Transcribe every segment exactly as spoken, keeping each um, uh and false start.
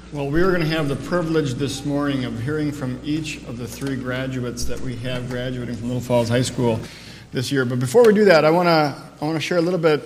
Well, we are going to have the privilege this morning of hearing from each of the three graduates that we have graduating from Little Falls High School this year. But before we do that, I want to I want to share a little bit,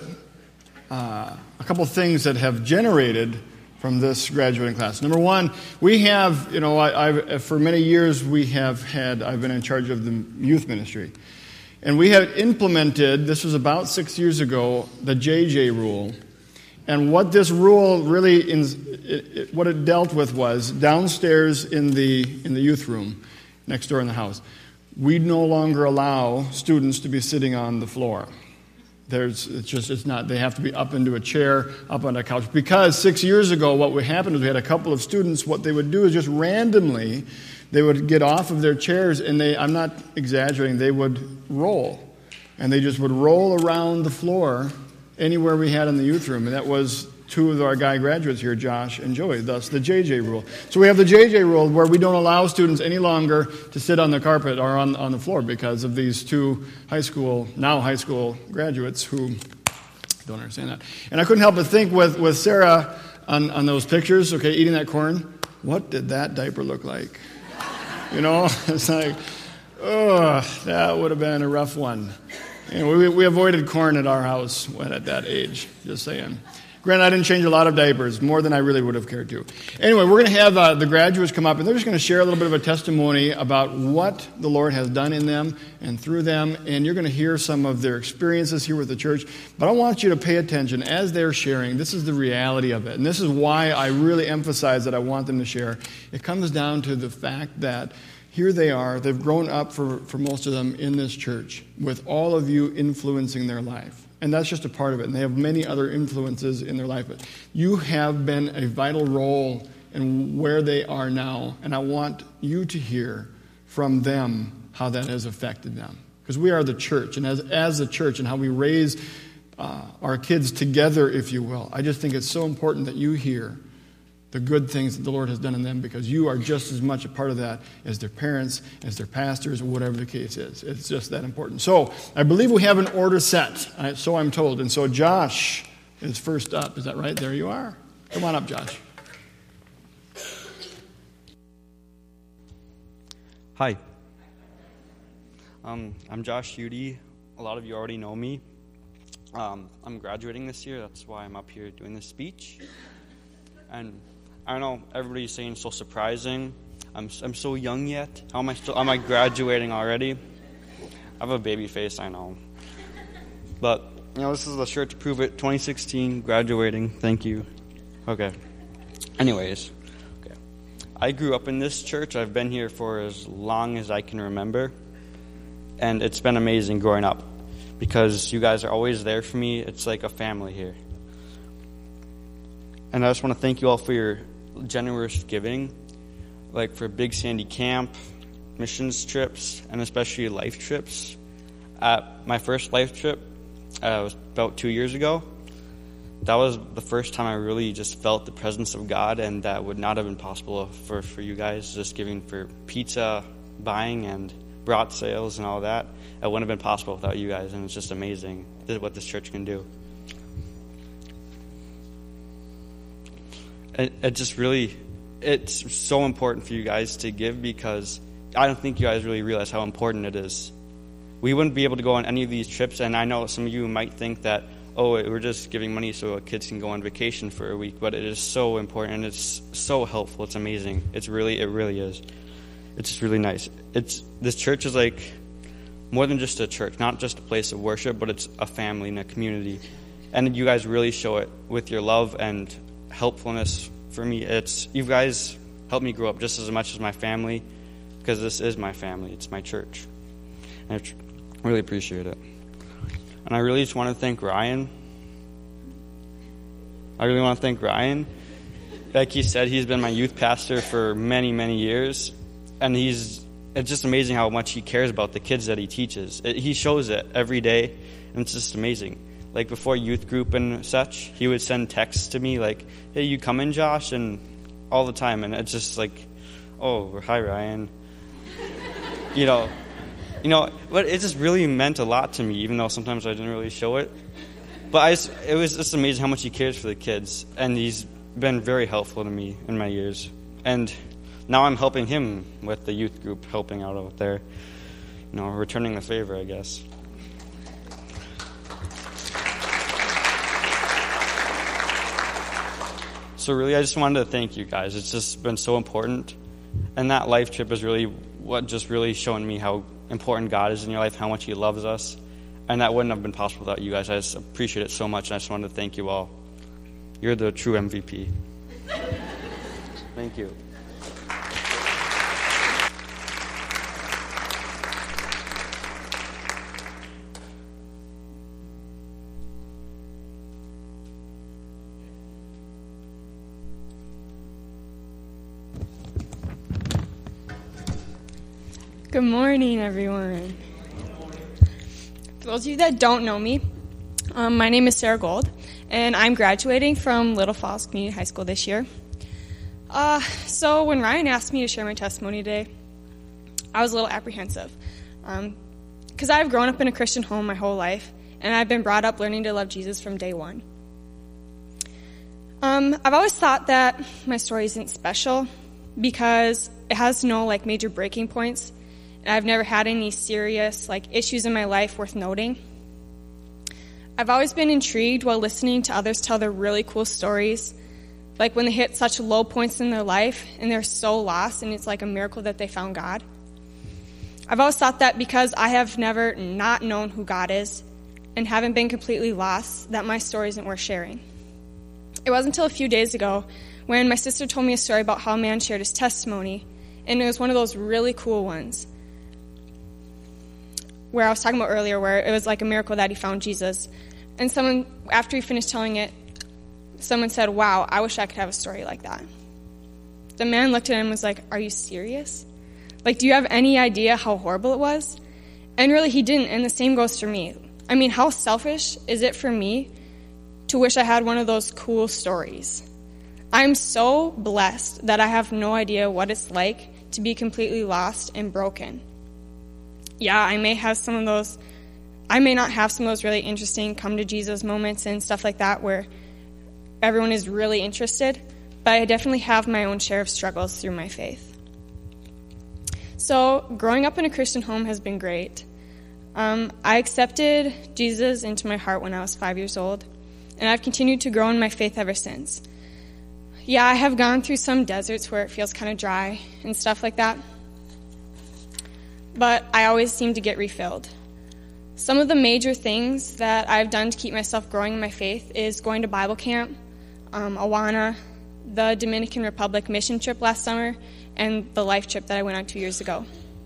uh, a couple things that have generated from this graduating class. Number one, we have, you know, I, I've, for many years we have had, I've been in charge of the youth ministry. And we have implemented, this was about six years ago, the J J rule. And what this rule really, in, it, it, what it dealt with was downstairs in the in the youth room, next door in the house, we no longer allow students to be sitting on the floor. There's, it's just, it's not, they have to be up into a chair, up on a couch. Because six years ago, what would happen is we had a couple of students, what they would do is just randomly, they would get off of their chairs and they, I'm not exaggerating, they would roll. And they just would roll around the floor anywhere we had in the youth room. And that was two of our guy graduates here, Josh and Joey, thus the J J rule. So we have the J J rule where we don't allow students any longer to sit on the carpet or on, on the floor because of these two high school, now high school graduates who don't understand that. And I couldn't help but think with, with Sarah on, on those pictures, okay, eating that corn, what did that diaper look like? You know, it's like, oh, that would have been a rough one. You know, we, we avoided corn at our house when at that age, just saying. Granted, I didn't change a lot of diapers, more than I really would have cared to. Anyway, we're going to have uh, the graduates come up, and they're just going to share a little bit of a testimony about what the Lord has done in them and through them, and you're going to hear some of their experiences here with the church. But I want you to pay attention as they're sharing. This is the reality of it, and this is why I really emphasize that I want them to share. It comes down to the fact that here they are. They've grown up, for, for most of them, in this church with all of you influencing their life. And that's just a part of it. And they have many other influences in their life. But you have been a vital role in where they are now. And I want you to hear from them how that has affected them. Because we are the church. And as, as a church and how we raise uh, our kids together, if you will, I just think it's so important that you hear the good things that the Lord has done in them, because you are just as much a part of that as their parents, as their pastors, or whatever the case is. It's just that important. So I believe we have an order set, so I'm told. And so Josh is first up. Is that right? There you are. Come on up, Josh. Hi. Um, I'm Josh Udy. A lot of you already know me. Um, I'm graduating this year. That's why I'm up here doing this speech. And I don't know, everybody's saying it's so surprising. I'm I'm so young yet. How am I still, am I graduating already? I have a baby face, I know. But, you know, this is the shirt to prove it. twenty sixteen, graduating. Thank you. Okay. Anyways, okay. I grew up in this church. I've been here for as long as I can remember. And it's been amazing growing up because you guys are always there for me. It's like a family here. And I just want to thank you all for your generous giving, like for Big Sandy Camp, missions trips, and especially life trips. At my first life trip, uh, was about two years ago. That was the first time I really just felt the presence of God, and that would not have been possible for, for you guys, just giving for pizza buying and brat sales and all that. It wouldn't have been possible without you guys, and it's just amazing what this church can do. It, it just really, it's so important for you guys to give because I don't think you guys really realize how important it is. We wouldn't be able to go on any of these trips, and I know some of you might think that, oh, we're just giving money so kids can go on vacation for a week, but it is so important, and it's so helpful. It's amazing. It's really, it really is. It's just really nice. It's this church is like more than just a church, not just a place of worship, but it's a family and a community. And you guys really show it with your love and helpfulness for me. It's you guys helped me grow up just as much as my family, because this is my family. It's my church. And I really appreciate it. And I really just want to thank Ryan. I really want to thank Ryan. Like he said, he's been my youth pastor for many, many years. And he's it's just amazing how much he cares about the kids that he teaches. It, he shows it every day, and it's just amazing. Like before youth group and such, he would send texts to me like, hey, you coming, Josh? And all the time. And it's just like, oh, hi, Ryan. you know, you know, but it just really meant a lot to me, even though sometimes I didn't really show it. But I just, it was just amazing how much he cares for the kids. And he's been very helpful to me in my years. And now I'm helping him with the youth group, helping out out there. You know, returning the favor, I guess. So really, I just wanted to thank you guys. It's just been so important. And that life trip is really what just really showing me how important God is in your life, how much he loves us. And that wouldn't have been possible without you guys. I just appreciate it so much, and I just wanted to thank you all. You're the true M V P. Thank you. Good morning, everyone. For those of you that don't know me, um, my name is Sarah Gold, and I'm graduating from Little Falls Community High School this year. Uh, so when Ryan asked me to share my testimony today, I was a little apprehensive, because um, I've grown up in a Christian home my whole life, and I've been brought up learning to love Jesus from day one. Um, I've always thought that my story isn't special because it has no like major breaking points. And I've never had any serious like issues in my life worth noting. I've always been intrigued while listening to others tell their really cool stories, like when they hit such low points in their life and they're so lost and it's like a miracle that they found God. I've always thought that because I have never not known who God is and haven't been completely lost, that my story isn't worth sharing. It wasn't until a few days ago when my sister told me a story about how a man shared his testimony, and it was one of those really cool ones where I was talking about earlier, where it was like a miracle that he found Jesus. And someone, after he finished telling it, someone said, "Wow, I wish I could have a story like that." The man looked at him and was like, "Are you serious? Like, do you have any idea how horrible it was?" And really, he didn't, and the same goes for me. I mean, how selfish is it for me to wish I had one of those cool stories? I'm so blessed that I have no idea what it's like to be completely lost and broken. Yeah, I may have some of those, I may not have some of those really interesting come to Jesus moments and stuff like that where everyone is really interested, but I definitely have my own share of struggles through my faith. So growing up in a Christian home has been great. Um, I accepted Jesus into my heart when I was five years old, and I've continued to grow in my faith ever since. Yeah, I have gone through some deserts where it feels kind of dry and stuff like that, but I always seem to get refilled. Some of the major things that I've done to keep myself growing in my faith is going to Bible camp, um, Awana, the Dominican Republic mission trip last summer, and the life trip that I went on two years ago.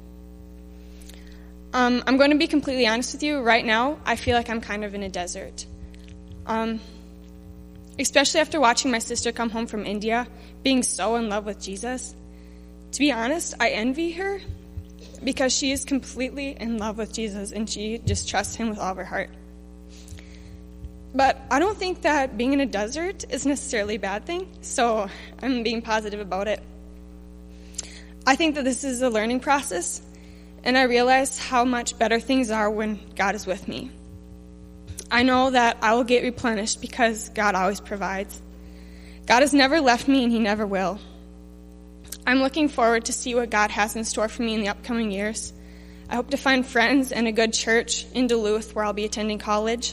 Um, I'm going to be completely honest with you. Right now, I feel like I'm kind of in a desert. Um, especially after watching my sister come home from India, being so in love with Jesus. To be honest, I envy her, because she is completely in love with Jesus and she just trusts him with all of her heart. But I don't think that being in a desert is necessarily a bad thing, so I'm being positive about it. I think that this is a learning process, and I realize how much better things are when God is with me. I know that I will get replenished because God always provides. God has never left me and he never will. I'm looking forward to see what God has in store for me in the upcoming years. I hope to find friends and a good church in Duluth where I'll be attending college.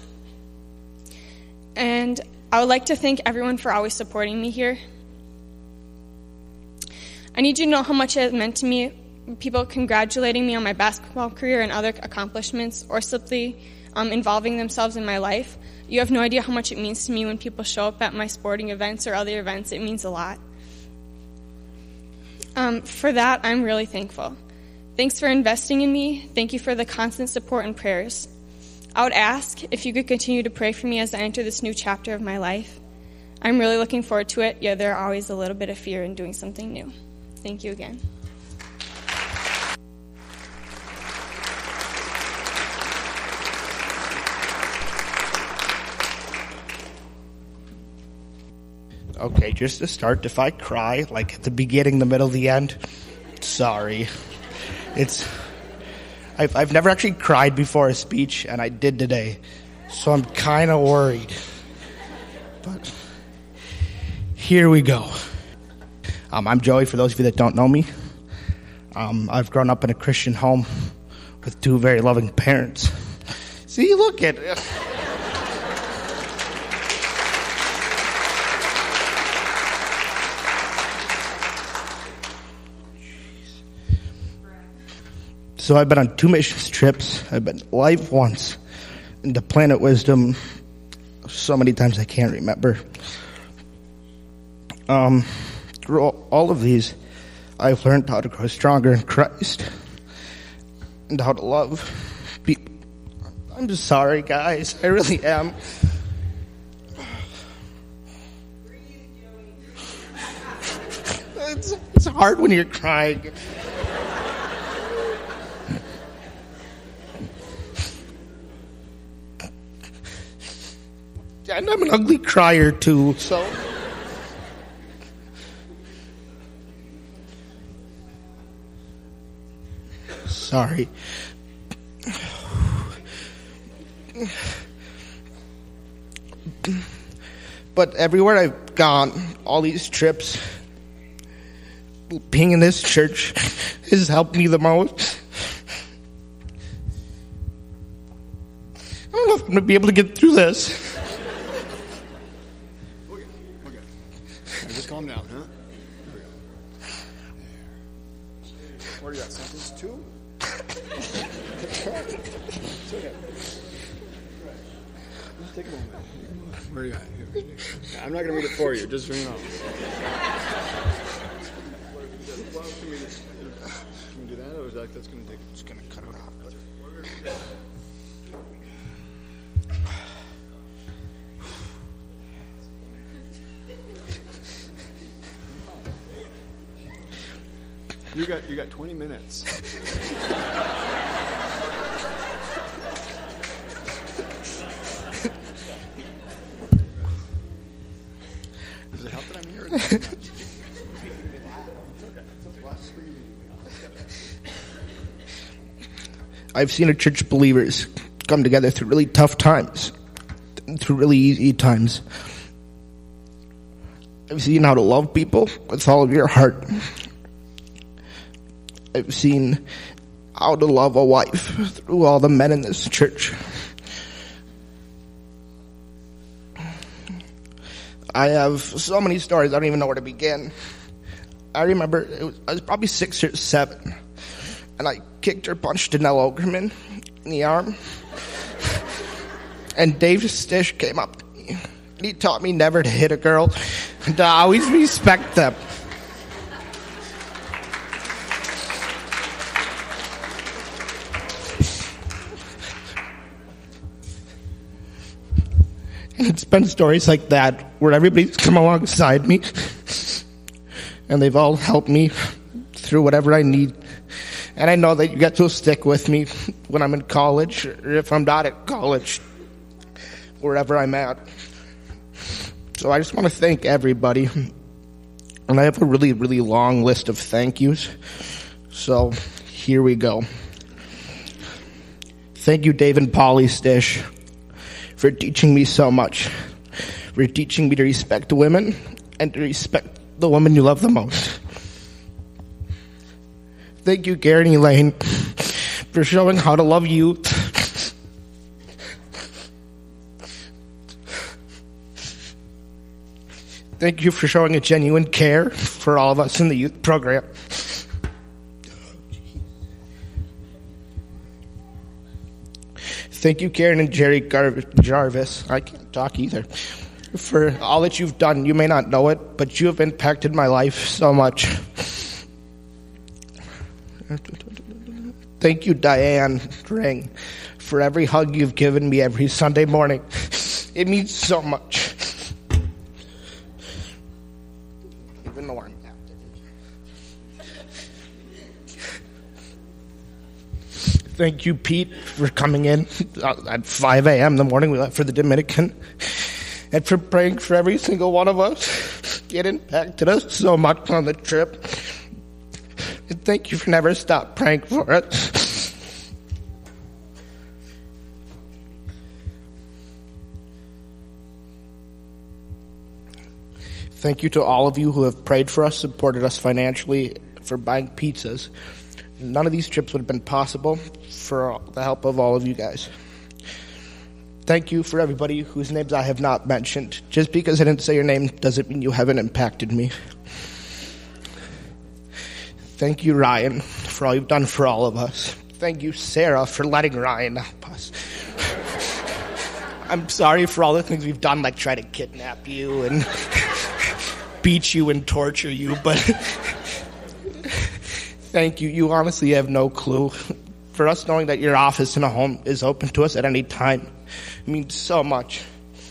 And I would like to thank everyone for always supporting me here. I need you to know how much it has meant to me, people congratulating me on my basketball career and other accomplishments, or simply um, involving themselves in my life. You have no idea how much it means to me when people show up at my sporting events or other events. It means a lot. Um, for that, I'm really thankful. Thanks for investing in me. Thank you for the constant support and prayers. I would ask if you could continue to pray for me as I enter this new chapter of my life. I'm really looking forward to it, yet there are always a little bit of fear in doing something new. Thank you again. Okay, just to start, if I cry, like at the beginning, the middle, the end, sorry. It's, I've, I've never actually cried before a speech, and I did today, so I'm kind of worried. But Here we go. Um, I'm Joey, for those of you that don't know me. Um, I've grown up in a Christian home with two very loving parents. See, look at it. So I've been on two missions trips. I've been live once, and to Planet Wisdom so many times I can't remember. Um, through all of these, I've learned how to grow stronger in Christ and how to love people. I'm just sorry, guys. I really am. It's, it's hard when you're crying. And I'm an ugly crier, too, so... Sorry. But everywhere I've gone, all these trips, being in this church has helped me the most. I don't know if I'm going to be able to get through this. Okay, okay. Just calm down, huh? What are you at, sentence two? It's okay. Just take a moment. Where are you at? Here. I'm not going to read it for you, just so you know. Well, can we, just, can we do that, or is that that's going to take? Just going to cut it off. You got you got twenty minutes. Does it help that I'm here? I've seen a church of believers come together through really tough times, through really easy times. I've seen how to love people with all of your heart. I've seen how to love a wife through all the men in this church. I have so many stories, I don't even know where to begin. I remember it was, I was probably six or seven, and I kicked or punched Danelle Ogerman in the arm. And Dave Stish came up to me, and he taught me never to hit a girl and to always respect them. And it's been stories like that where everybody's come alongside me and they've all helped me through whatever I need. And I know that you guys will stick with me when I'm in college, or if I'm not at college, wherever I'm at. So I just want to thank everybody. And I have a really, really long list of thank yous. So here we go. Thank you, Dave and Polly Stish, for teaching me so much, for teaching me to respect women and to respect the woman you love the most. Thank you, Garrett and Elaine, for showing how to love youth. Thank you for showing a genuine care for all of us in the youth program. Thank you, Karen and Jerry Gar- Jarvis. I can't talk either. For all that you've done. You may not know it, but you have impacted my life so much. Thank you, Diane Ring, for every hug you've given me every Sunday morning. It means so much. Even though I'm Thank you, Pete, for coming in at five a.m. in the morning. We left for the Dominican. And for praying for every single one of us. It impacted us so much on the trip. And thank you for never stop praying for us. Thank you to all of you who have prayed for us, supported us financially, for buying pizzas. None of these trips would have been possible for the help of all of you guys. Thank you for everybody whose names I have not mentioned. Just because I didn't say your name doesn't mean you haven't impacted me. Thank you, Ryan, for all you've done for all of us. Thank you, Sarah, for letting Ryan help us. I'm sorry for all the things we've done, like try to kidnap you and beat you and torture you, but thank you. You honestly have no clue. For us knowing that your office in a home is open to us at any time, it means so much.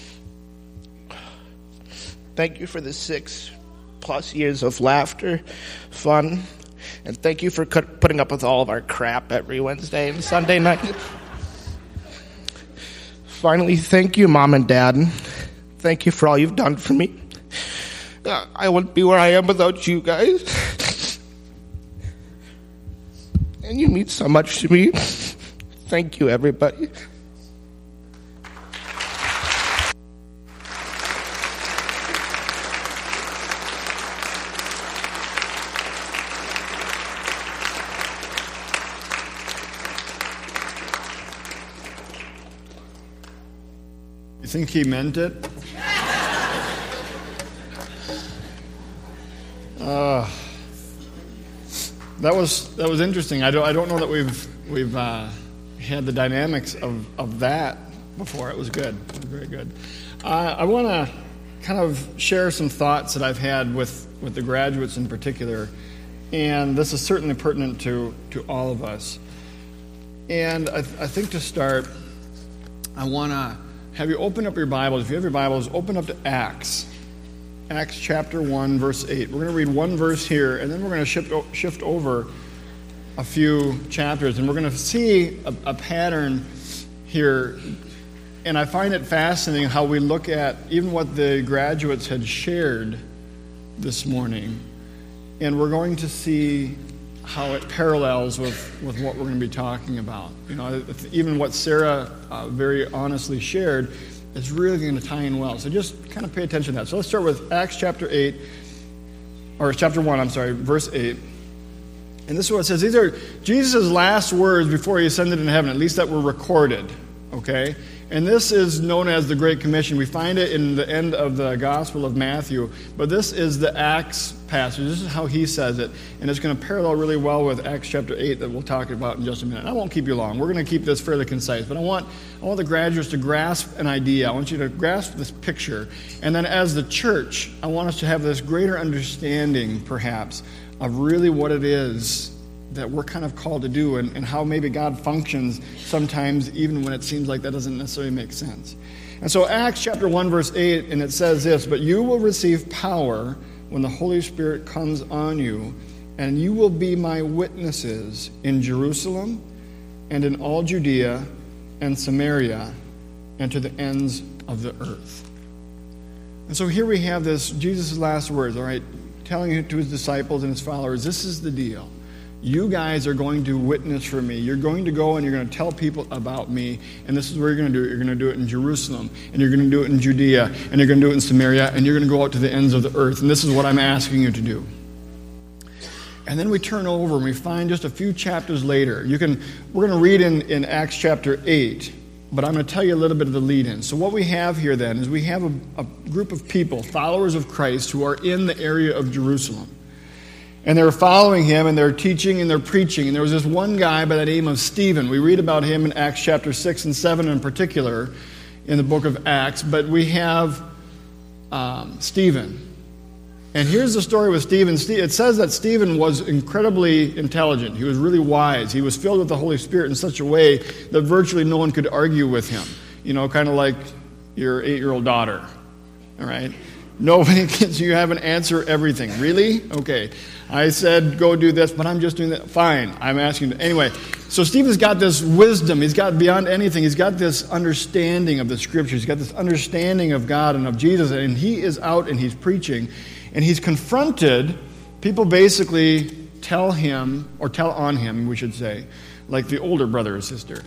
Thank you for the six plus years of laughter, fun, and thank you for cut, putting up with all of our crap every Wednesday and Sunday night. Finally, thank you, Mom and Dad. Thank you for all you've done for me. Uh, I wouldn't be where I am without you guys. And you mean so much to me. Thank you, everybody. You think he meant it? Uh, that was that was interesting. I don't I don't know that we've we've uh, had the dynamics of, of that before. It was good. It was very good. Uh, I want to kind of share some thoughts that I've had with, with the graduates in particular, and this is certainly pertinent to, to all of us. And I, th- I think to start, I want to have you open up your Bibles. If you have your Bibles, open up to Acts. Acts chapter one, verse eight. We're going to read one verse here, and then we're going to shift, shift over a few chapters, and we're going to see a, a pattern here. And I find it fascinating how we look at even what the graduates had shared this morning, and we're going to see how it parallels with, with what we're going to be talking about. You know, even what Sarah uh, very honestly shared is really going to tie in well. So just kind of pay attention to that. So let's start with Acts chapter eight, or chapter one, I'm sorry, verse eight. And this is what it says. These are Jesus' last words before he ascended into heaven, at least that were recorded, okay? And this is known as the Great Commission. We find it in the end of the Gospel of Matthew, but this is the Acts passage. This is how he says it, and it's going to parallel really well with Acts chapter eight that we'll talk about in just a minute. I won't keep you long. We're going to keep this fairly concise, but I want I want the graduates to grasp an idea. I want you to grasp this picture, and then as the church, I want us to have this greater understanding, perhaps, of really what it is that we're kind of called to do, and, and how maybe God functions sometimes even when it seems like that doesn't necessarily make sense. And so Acts chapter one, verse eight, and it says this, "But you will receive power when the Holy Spirit comes on you, and you will be my witnesses in Jerusalem and in all Judea and Samaria and to the ends of the earth." And so here we have this, Jesus' last words, all right, telling to his disciples and his followers, this is the deal. You guys are going to witness for me. You're going to go and you're going to tell people about me, and this is where you're going to do it. You're going to do it in Jerusalem, and you're going to do it in Judea, and you're going to do it in Samaria, and you're going to go out to the ends of the earth, and this is what I'm asking you to do. And then we turn over and we find just a few chapters later. You can we're going to read in, in Acts chapter eight, but I'm going to tell you a little bit of the lead-in. So what we have here then is we have a, a group of people, followers of Christ, who are in the area of Jerusalem. And they're following him, and they're teaching, and they're preaching. And there was this one guy by the name of Stephen. We read about him in Acts chapter six and seven in particular in the book of Acts. But we have um, Stephen. And here's the story with Stephen. It says that Stephen was incredibly intelligent. He was really wise. He was filled with the Holy Spirit in such a way that virtually no one could argue with him. You know, kind of like your eight-year-old daughter. All right? Nobody can, you have an answer everything. Really? Okay. I said, go do this, but I'm just doing that. Fine. I'm asking. Anyway, so Stephen's got this wisdom. He's got beyond anything. He's got this understanding of the Scriptures. He's got this understanding of God and of Jesus. And he is out and he's preaching. And he's confronted. People basically tell him, or tell on him, we should say, like the older brother or sister.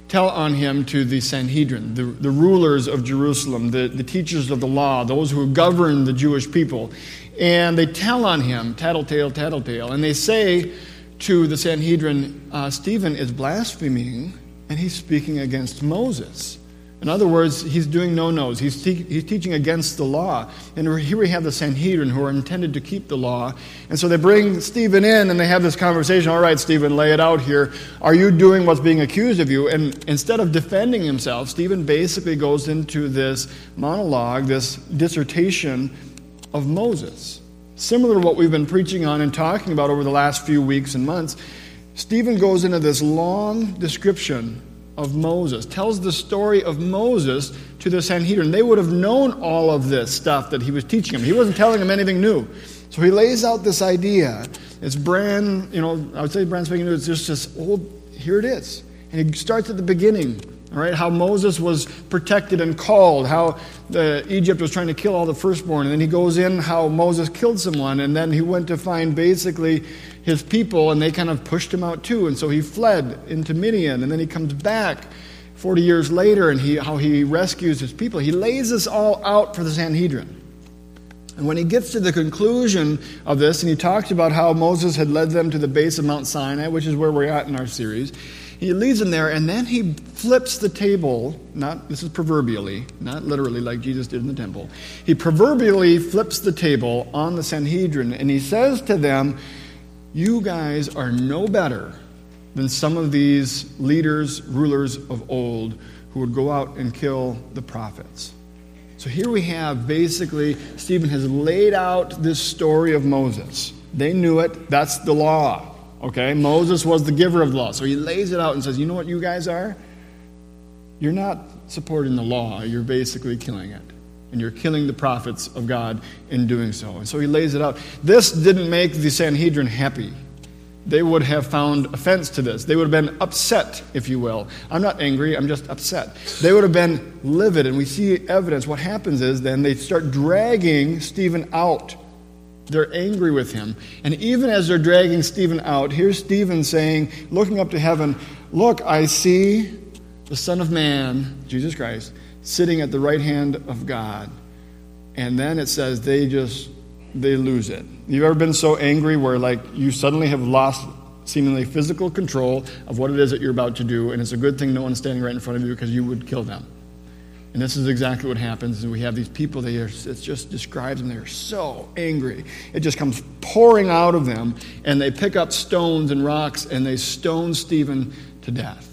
tell on him to the Sanhedrin, the, the rulers of Jerusalem, the, the teachers of the law, those who govern the Jewish people. And they tell on him, tattletale, tattletale. And they say to the Sanhedrin, uh, Stephen is blaspheming, and he's speaking against Moses. In other words, he's doing no-nos. He's, te- he's teaching against the law. And here we have the Sanhedrin who are intended to keep the law. And so they bring Stephen in and they have this conversation. All right, Stephen, lay it out here. Are you doing what's being accused of you? And instead of defending himself, Stephen basically goes into this monologue, this dissertation of Moses. Similar to what we've been preaching on and talking about over the last few weeks and months, Stephen goes into this long description of Moses, tells the story of Moses to the Sanhedrin. They would have known all of this stuff that he was teaching them. He wasn't telling them anything new. So he lays out this idea. It's brand, you know, I would say brand spanking new. It's just this old, here it is. And he starts at the beginning, all right, how Moses was protected and called, how the, Egypt was trying to kill all the firstborn. And then he goes in how Moses killed someone, and then he went to find basically his people, and they kind of pushed him out too. And so he fled into Midian, and then he comes back forty years later, and he, how he rescues his people. He lays this all out for the Sanhedrin. And when he gets to the conclusion of this, and he talks about how Moses had led them to the base of Mount Sinai, which is where we're at in our series, he leads them there, and then he flips the table, not, this is proverbially, not literally like Jesus did in the temple. He proverbially flips the table on the Sanhedrin, and he says to them, you guys are no better than some of these leaders, rulers of old who would go out and kill the prophets. So here we have basically, Stephen has laid out this story of Moses. They knew it. That's the law. Okay? Moses was the giver of the law. So he lays it out and says, you know what you guys are? You're not supporting the law. You're basically killing it. And you're killing the prophets of God in doing so. And so he lays it out. This didn't make the Sanhedrin happy. They would have found offense to this. They would have been upset, if you will. I'm not angry, I'm just upset. They would have been livid, and we see evidence. What happens is then they start dragging Stephen out. They're angry with him. And even as they're dragging Stephen out, here's Stephen saying, looking up to heaven, look, I see the Son of Man, Jesus Christ, sitting at the right hand of God. And then it says they just, they lose it. You've ever been so angry where like you suddenly have lost seemingly physical control of what it is that you're about to do, and it's a good thing no one's standing right in front of you because you would kill them. And this is exactly what happens. And we have these people, they are, it just describes them, they're so angry. It just comes pouring out of them, and they pick up stones and rocks, and they stone Stephen to death.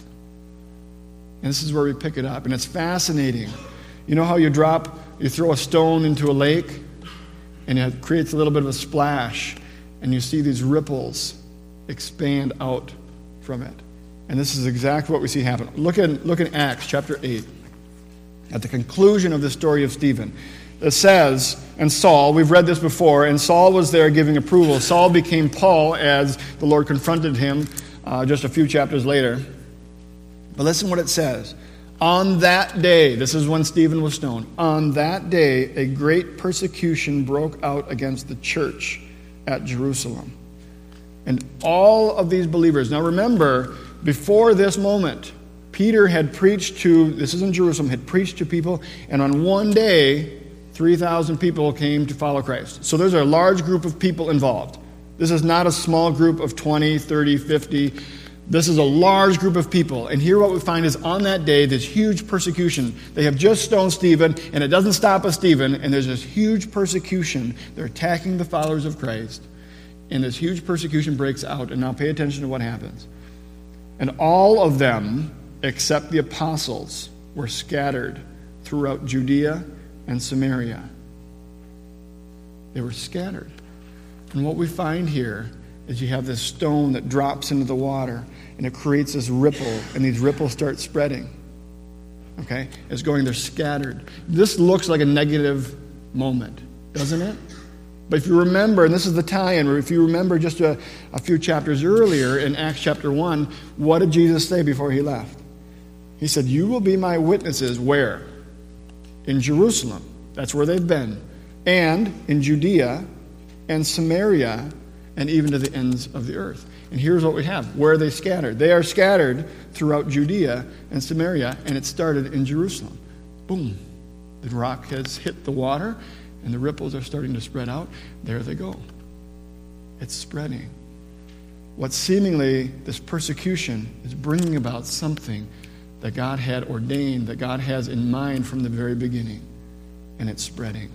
And this is where we pick it up. And it's fascinating. You know how you drop, you throw a stone into a lake, and it creates a little bit of a splash, and you see these ripples expand out from it. And this is exactly what we see happen. Look at, look at Acts chapter eight. At the conclusion of the story of Stephen, it says, and Saul, we've read this before, and Saul was there giving approval. Saul became Paul as the Lord confronted him uh, just a few chapters later. But listen what it says. On that day, this is when Stephen was stoned, on that day a great persecution broke out against the church at Jerusalem. And all of these believers, now remember, before this moment, Peter had preached to, this is in Jerusalem, had preached to people, and on one day, three thousand people came to follow Christ. So there's a large group of people involved. This is not a small group of twenty, thirty, fifty. This is a large group of people. And here what we find is on that day, this huge persecution. They have just stoned Stephen, and it doesn't stop at Stephen, and there's this huge persecution. They're attacking the followers of Christ. And this huge persecution breaks out. And now pay attention to what happens. And all of them, except the apostles, were scattered throughout Judea and Samaria. They were scattered. And what we find here is you have this stone that drops into the water, and it creates this ripple, and these ripples start spreading. Okay? It's going, they're scattered. This looks like a negative moment, doesn't it? But if you remember, and this is the tie-in, or if you remember just a, a few chapters earlier in Acts chapter one, what did Jesus say before he left? He said, you will be my witnesses where? In Jerusalem. That's where they've been. And in Judea and Samaria and even to the ends of the earth. And here's what we have. Where are they scattered? They are scattered throughout Judea and Samaria, and it started in Jerusalem. Boom. The rock has hit the water, and the ripples are starting to spread out. There they go. It's spreading. What seemingly, this persecution is bringing about something that God had ordained, that God has in mind from the very beginning, and it's spreading.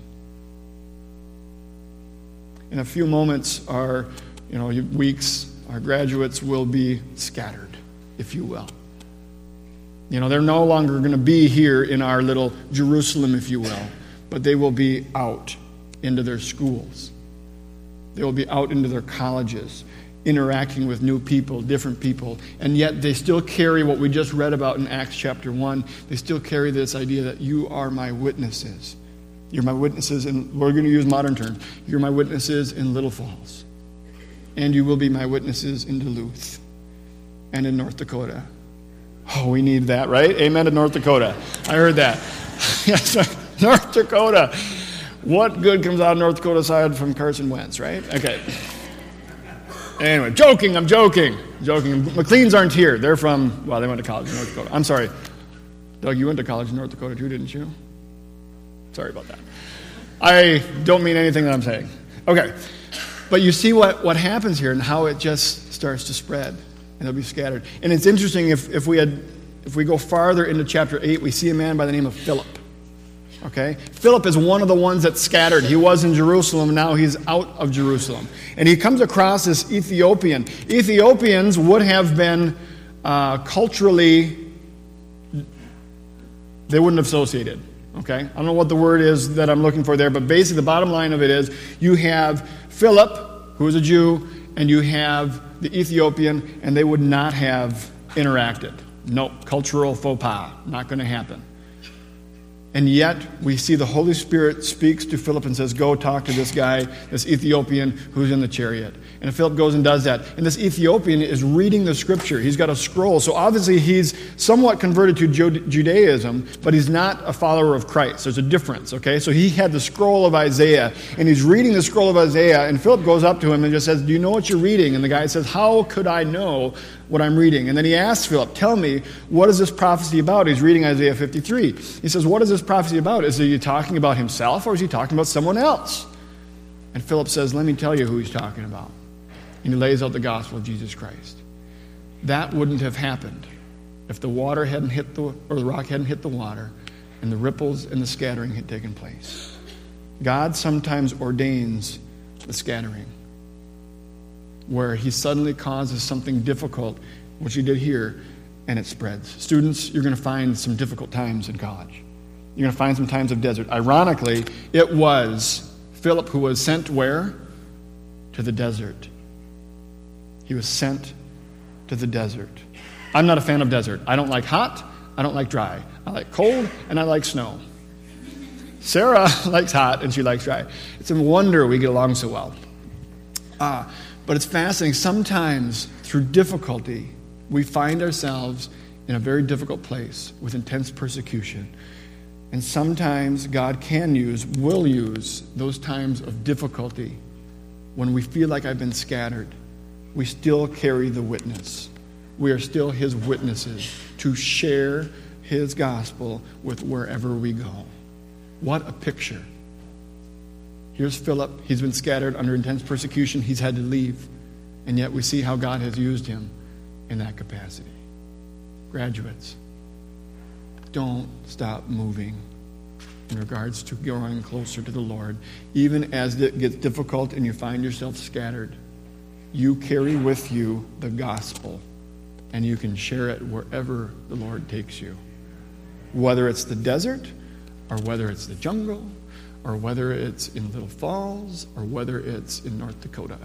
In a few moments, our you know, weeks, our graduates will be scattered, if you will. You know, they're no longer going to be here in our little Jerusalem, if you will, but they will be out into their schools. They will be out into their colleges, interacting with new people, different people, and yet they still carry what we just read about in Acts chapter one. They still carry this idea that you are my witnesses. You're my witnesses, and we're going to use modern terms. You're my witnesses in Little Falls, and you will be my witnesses in Duluth and in North Dakota. Oh, we need that, right? Amen to North Dakota. I heard that. Yes, North Dakota. What good comes out of North Dakota aside from Carson Wentz, right? Okay. Anyway, joking, I'm joking. Joking. McLeans aren't here. They're from, well, they went to college in North Dakota. I'm sorry. Doug, you went to college in North Dakota too, didn't you? Sorry about that. I don't mean anything that I'm saying. Okay. But you see what, what happens here and how it just starts to spread. And they'll be scattered. And it's interesting, if, if we had if we go farther into chapter eight, we see a man by the name of Philip. Okay? Philip is one of the ones that's scattered. He was in Jerusalem, now he's out of Jerusalem. And he comes across this Ethiopian. Ethiopians would have been uh, culturally, they wouldn't have associated. Okay? I don't know what the word is that I'm looking for there, but basically the bottom line of it is you have Philip, who is a Jew, and you have the Ethiopian, and they would not have interacted. No, cultural faux pas, not going to happen. And yet, we see the Holy Spirit speaks to Philip and says, go talk to this guy, this Ethiopian who's in the chariot. And Philip goes and does that. And this Ethiopian is reading the scripture. He's got a scroll. So obviously he's somewhat converted to Judaism, but he's not a follower of Christ. There's a difference, okay? So he had the scroll of Isaiah, and he's reading the scroll of Isaiah, and Philip goes up to him and just says, do you know what you're reading? And the guy says, how could I know what I'm reading? And then he asks Philip, tell me, what is this prophecy about? He's reading Isaiah fifty-three. He says, what is this prophecy about? Is he talking about himself, or is he talking about someone else? And Philip says, let me tell you who he's talking about. And he lays out the gospel of Jesus Christ. That wouldn't have happened if the water hadn't hit the, or the rock hadn't hit the water, and the ripples and the scattering had taken place. God sometimes ordains the scattering, where he suddenly causes something difficult, which he did here, and it spreads. Students, you're going to find some difficult times in college. You're going to find some times of desert. Ironically, it was Philip who was sent where? To the desert. He was sent to the desert. I'm not a fan of desert. I don't like hot. I don't like dry. I like cold, and I like snow. Sarah likes hot, and she likes dry. It's a wonder we get along so well. Ah, but it's fascinating. Sometimes, through difficulty, we find ourselves in a very difficult place with intense persecution. And sometimes God can use, will use, those times of difficulty when we feel like I've been scattered. We still carry the witness. We are still his witnesses to share his gospel with wherever we go. What a picture. Here's Philip. He's been scattered under intense persecution. He's had to leave. And yet we see how God has used him in that capacity. Graduates, don't stop moving in regards to growing closer to the Lord. Even as it gets difficult and you find yourself scattered, you carry with you the gospel, and you can share it wherever the Lord takes you. Whether it's the desert, or whether it's the jungle, or whether it's in Little Falls, or whether it's in North Dakota.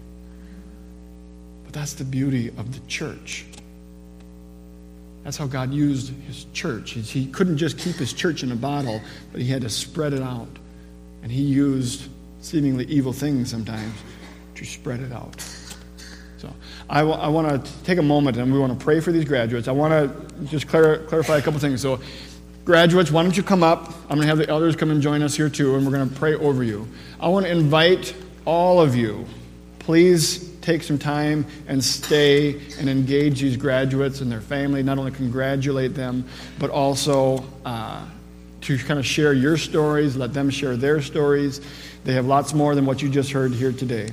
But that's the beauty of the church. That's how God used his church. He couldn't just keep his church in a bottle, but he had to spread it out. And he used seemingly evil things sometimes to spread it out. So I, w- I want to take a moment, and we want to pray for these graduates. I want to just clar- clarify a couple things. So graduates, why don't you come up? I'm going to have the elders come and join us here too, and we're going to pray over you. I want to invite all of you, please take some time and stay and engage these graduates and their family, not only congratulate them, but also uh, to kind of share your stories, let them share their stories. They have lots more than what you just heard here today.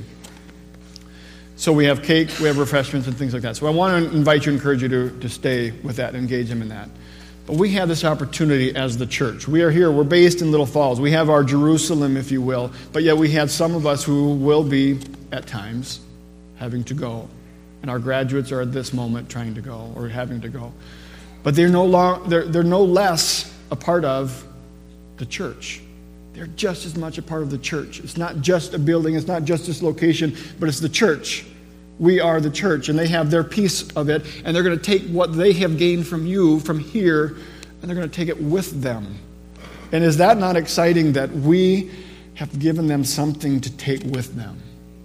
So we have cake, we have refreshments and things like that. So I want to invite you, encourage you to, to stay with that, engage them in that. But we have this opportunity as the church. We are here, we're based in Little Falls. We have our Jerusalem, if you will, but yet we have some of us who will be, at times, having to go. And our graduates are at this moment trying to go or having to go. But they're no, long, they're, they're no less a part of the church. They're just as much a part of the church. It's not just a building, it's not just this location, but it's the church. We are the church, and they have their piece of it, and they're going to take what they have gained from you, from here, and they're going to take it with them. And is that not exciting that we have given them something to take with them?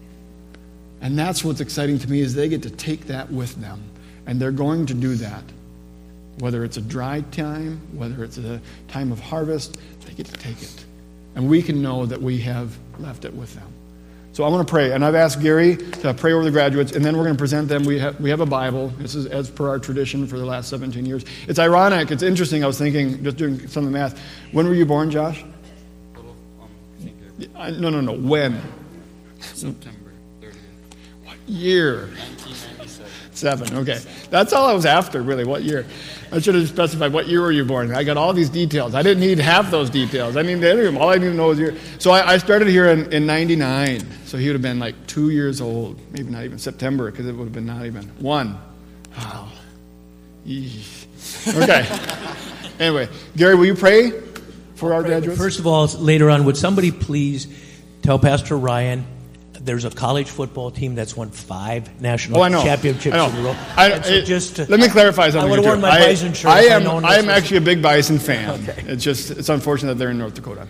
And that's what's exciting to me, is they get to take that with them, and they're going to do that. Whether it's a dry time, whether it's a time of harvest, they get to take it. And we can know that we have left it with them. So I want to pray, and I've asked Gary to pray over the graduates, and then we're going to present them. We have, we have a Bible. This is as per our tradition for the last seventeen years. It's ironic. It's interesting. I was thinking, just doing some of the math. When were you born, Josh? Little, um, I think it I, no, no, no. When? September thirtieth. What year? nineteen ninety-seven. Seven. Okay. That's all I was after, really. What year? I should have specified what year were you born. I got all these details. I didn't need half those details. I need any of them. All I need to know is year. So I, I started here in, in ninety-nine. So he would have been like two years old. Maybe not even September, because it would have been not even one. Wow. Yeesh. Okay. Anyway, Gary, will you pray for our graduates? First of all, later on, would somebody please tell Pastor Ryan there's a college football team that's won five national oh, I know. championships I know. in a row. I, And so it, just to, let me clarify something. I would have worn my I, Bison shirt. I if I'd am, known I am this was- actually a big Bison fan. Okay. It's just, it's unfortunate that they're in North Dakota.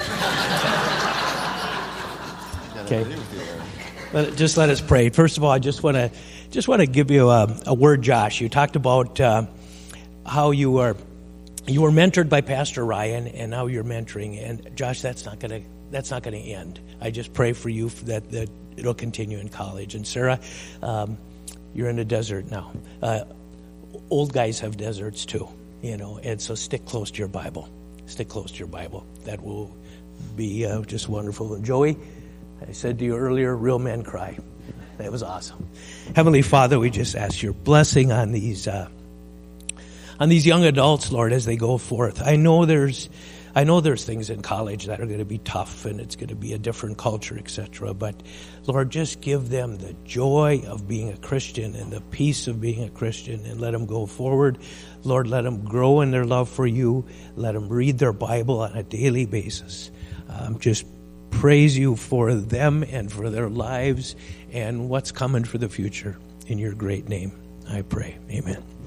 Okay. But just let us pray. First of all, I just want to just want to give you a, a word, Josh. You talked about uh, how you were you were mentored by Pastor Ryan, and now you're mentoring. And Josh, that's not gonna that's not gonna end. I just pray for you that that it'll continue in college. And Sarah, um, you're in a desert now. Uh, old guys have deserts too, you know. And so stick close to your Bible. Stick close to your Bible. That will be uh, just wonderful. And Joey, I said to you earlier, real men cry. That was awesome. Heavenly Father, we just ask your blessing on these uh, on these young adults, Lord, as they go forth. I know there's I know there's things in college that are going to be tough, and it's going to be a different culture, et cetera. But Lord, just give them the joy of being a Christian and the peace of being a Christian, and let them go forward. Lord, let them grow in their love for you. Let them read their Bible on a daily basis. Um, just praise you for them and for their lives and what's coming for the future. In your great name, I pray. Amen.